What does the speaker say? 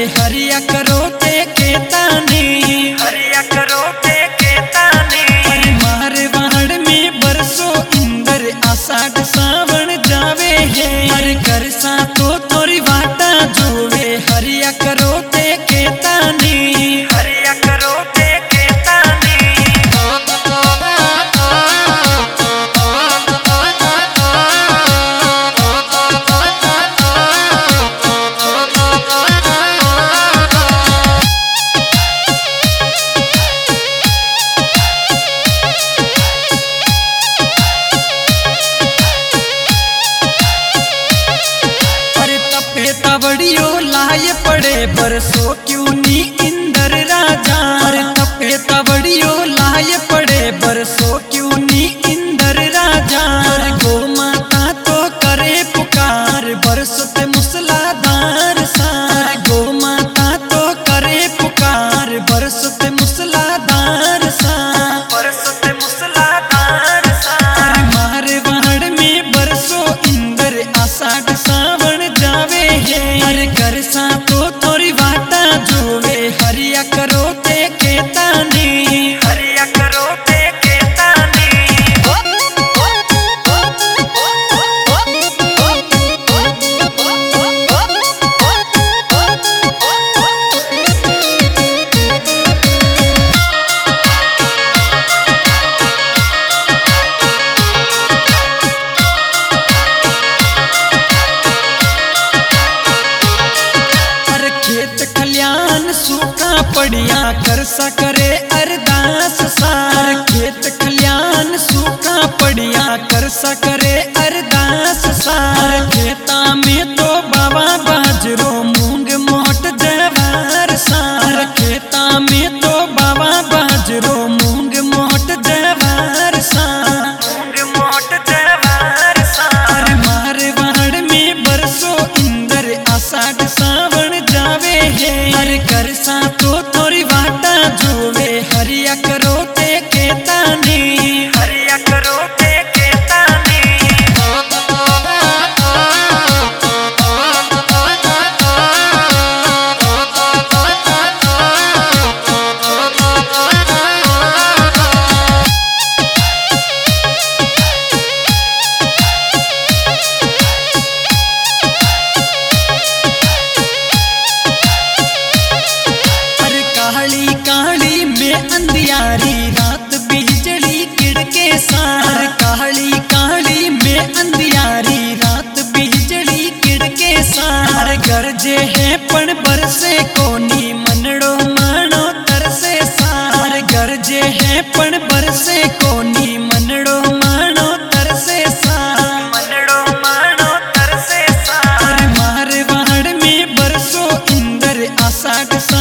हरिया करो ते केतानी, हरिया करो ते केतानी। मारे वाड़ में बरसो इंदर आषाढ़ सावन जावे है, हर कर सा तो थोड़ी वाटा जोवे हरिया करो ते केतानी, हरिया करो ते केतानी। तबड़ियो लाए पड़े बरसो क्यों नी इंदर राजा, अरे तपे तबड़ियो लाए पड़े बरसो क्यों नी इंदर राजा। गो माता तो करे पुकार बरसते मूसलाधार सार, गो माता तो करे पुकार बरसते मूसलाधार सार, बरसते मूसलाधार सार। मारे वाड़ में बरसो इंदर आषाढ़ सावन जावे है, हर कर सा तो थोड़ी वाटा जोवे हरिया करो ते केतानी, हरिया करो ते केतानी। खेत खलियान सूखा पड़िया कर सा करे अरदास सार, खेत खलियान सूखा पड़िया कर सा करे अरदास सार। खेता में तो बाबा बाजरो मूंग मोट जवार सार, खेता में तो बाबा बाजरो मूंग मोट जवार सार, मूंग मोट जवार सार। मारे वाड़ में बरसो इंदर आषाढ़ सावन जावे है, हर कर सा तो थोड़ी वाटा जोवे हरिया करो ते केतानी, हरिया करो ते केतानी। काली काली में अंधियारी रात बिजली किड़के सार, काली काली में अंधियारी रात बिजली किड़के सार। गरजे है पण बरसे कोनी मनड़ो मानो तरसे सार, गरजे है पण बरसे कोनी मनड़ो मानो तरसे सार, मनड़ो मानो तरसे सार। मारे वाड़ में बरसो इंदर आषाढ़